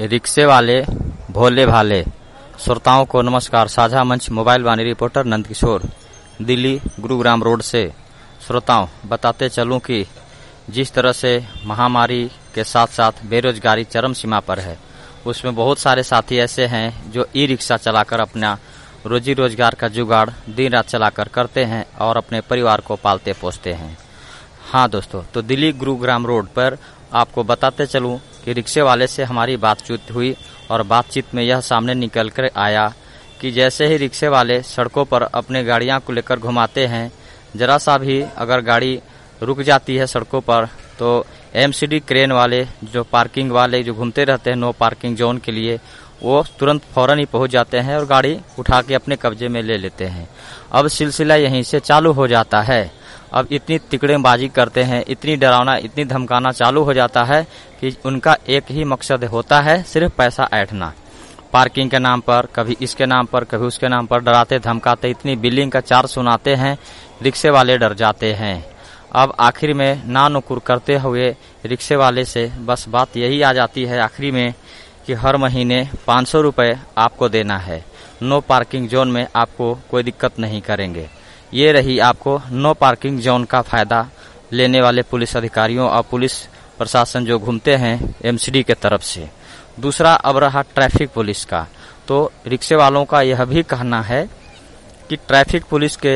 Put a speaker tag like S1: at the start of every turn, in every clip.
S1: रिक्शे वाले भोले भाले। श्रोताओं को नमस्कार। साझा मंच mobile Vaani reporter Nandkishor, Delhi Gurugram road से। श्रोताओं, बताते चलूं कि जिस तरह से महामारी के साथ साथ बेरोजगारी चरम सीमा पर है, उसमें बहुत सारे साथी ऐसे हैं जो ई रिक्शा चलाकर अपना रोजी रोजगार का जुगाड़ दिन रात चलाकर करते हैं और अपने परिवार को पालते पोसते हैं। हाँ दोस्तों, तो दिल्ली गुरुग्राम रोड पर आपको बताते चलूं कि रिक्शे वाले से हमारी बातचीत हुई और बातचीत में यह सामने निकल कर आया कि जैसे ही रिक्शे वाले सड़कों पर अपने गाड़ियां को लेकर घुमाते हैं, जरा सा भी अगर गाड़ी रुक जाती है सड़कों पर तो एमसीडी क्रेन वाले, जो पार्किंग वाले जो घूमते रहते हैं नो पार्किंग जोन के लिए, वो तुरंत फौरन ही पहुंच जाते हैं और गाड़ी उठा के अपने कब्जे में ले लेते हैं। अब सिलसिला यहीं से चालू हो जाता है। अब इतनी तिकड़ेबाजी करते हैं, इतनी डरावना, इतनी धमकाना चालू हो जाता है कि उनका एक ही मकसद होता है, सिर्फ पैसा ऐंठना। पार्किंग के नाम पर, कभी इसके नाम पर, कभी उसके नाम पर डराते धमकाते इतनी बिलिंग का चार्ज सुनाते हैं, रिक्शे वाले डर जाते हैं। अब आखिर में ना नुकुर करते हुए रिक्शे वाले से बस बात यही आ जाती है आखिरी में कि हर महीने 500 रुपये आपको देना है। नो पार्किंग जोन में आपको कोई दिक्कत नहीं करेंगे। ये रही आपको नो पार्किंग जोन का फायदा लेने वाले पुलिस अधिकारियों और पुलिस प्रशासन जो घूमते हैं एमसीडी के तरफ से। दूसरा अब रहा ट्रैफिक पुलिस का। तो रिक्शे वालों का यह भी कहना है कि ट्रैफिक पुलिस के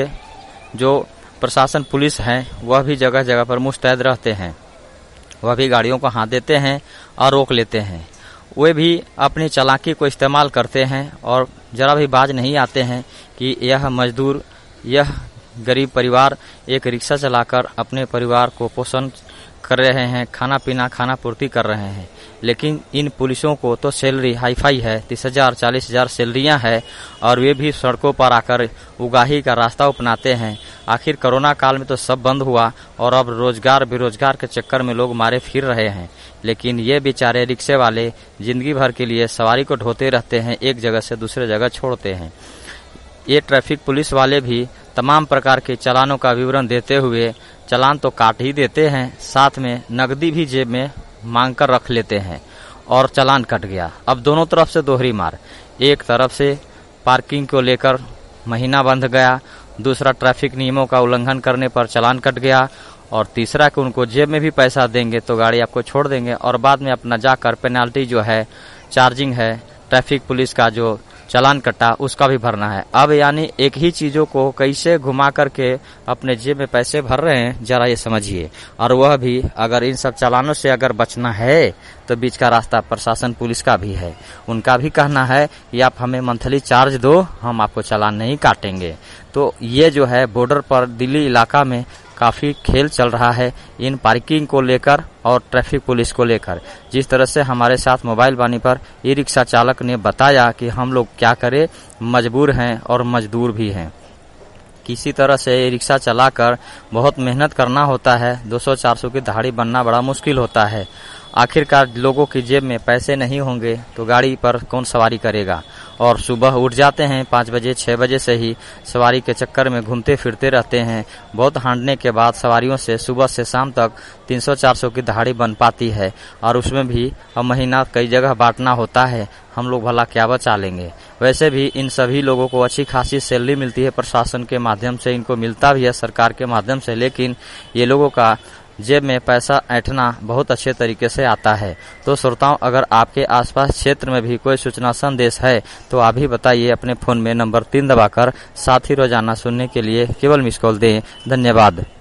S1: जो प्रशासन पुलिस हैं वह भी जगह जगह पर मुस्तैद रहते हैं, वह भी गाड़ियों को हाथ देते हैं और रोक लेते हैं। वे भी अपनी चालाकी को इस्तेमाल करते हैं और जरा भी बाज नहीं आते हैं कि यह मजदूर, यह गरीब परिवार एक रिक्शा चलाकर अपने परिवार को पोषण कर रहे हैं, खाना पीना, खाना पूर्ति कर रहे हैं। लेकिन इन पुलिसों को तो सैलरी हाईफाई है, 30,000 40,000 सैलरियां है और वे भी सड़कों पर आकर उगाही का रास्ता अपनाते हैं। आखिर कोरोना काल में तो सब बंद हुआ और अब रोजगार बेरोजगार के चक्कर में लोग मारे फिर रहे हैं, लेकिन ये बेचारे रिक्शे वाले जिंदगी भर के लिए सवारी को ढोते रहते हैं, एक जगह से दूसरे जगह छोड़ते हैं। ये ट्रैफिक पुलिस वाले भी तमाम प्रकार के चालानों का विवरण देते हुए चालान तो काट ही देते हैं, साथ में नकदी भी जेब में मांग कर रख लेते हैं और चालान कट गया। अब दोनों तरफ से दोहरी मार, एक तरफ से पार्किंग को लेकर महीना बंध गया, दूसरा ट्रैफिक नियमों का उल्लंघन करने पर चालान कट गया और तीसरा कि उनको जेब में भी पैसा देंगे तो गाड़ी आपको छोड़ देंगे और बाद में अपना जाकर पेनाल्टी जो है, चार्जिंग है, ट्रैफिक पुलिस का जो चालान कटा उसका भी भरना है। अब यानी एक ही चीजों को कैसे घुमा करके अपने जेब में पैसे भर रहे हैं, जरा ये समझिए। और वह भी अगर इन सब चालानों से अगर बचना है तो बीच का रास्ता प्रशासन पुलिस का भी है। उनका भी कहना है कि आप हमें मंथली चार्ज दो, हम आपको चालान नहीं काटेंगे। तो ये जो है बॉर्डर पर दिल्ली इलाका में काफी खेल चल रहा है इन पार्किंग को लेकर और ट्रैफिक पुलिस को लेकर। जिस तरह से हमारे साथ मोबाइल वाणी पर ई रिक्शा चालक ने बताया कि हम लोग क्या करें, मजबूर हैं और मजदूर भी हैं। किसी तरह से रिक्शा चलाकर बहुत मेहनत करना होता है, 200-400 की दहाड़ी बनना बड़ा मुश्किल होता है। आखिरकार लोगों की जेब में पैसे नहीं होंगे तो गाड़ी पर कौन सवारी करेगा। और सुबह उठ जाते हैं 5 बजे 6 बजे से ही सवारी के चक्कर में घूमते फिरते रहते हैं। बहुत हांडने के बाद सवारियों से सुबह से शाम तक 300-400 की दहाड़ी बन पाती है और उसमें भी अब महीना कई जगह बांटना होता है। हम लोग भला क्या बचा लेंगे। वैसे भी इन सभी लोगों को अच्छी खासी सैलरी मिलती है प्रशासन के माध्यम से, इनको मिलता भी है सरकार के माध्यम से, लेकिन ये लोगों का जेब में पैसा ऐंठना बहुत अच्छे तरीके से आता है। तो श्रोताओं, अगर आपके आसपास क्षेत्र में भी कोई सूचना संदेश है तो आप भी बताइए अपने फोन में नंबर 3 दबाकर। साथ ही रोजाना सुनने के लिए केवल मिस कॉल दें। धन्यवाद।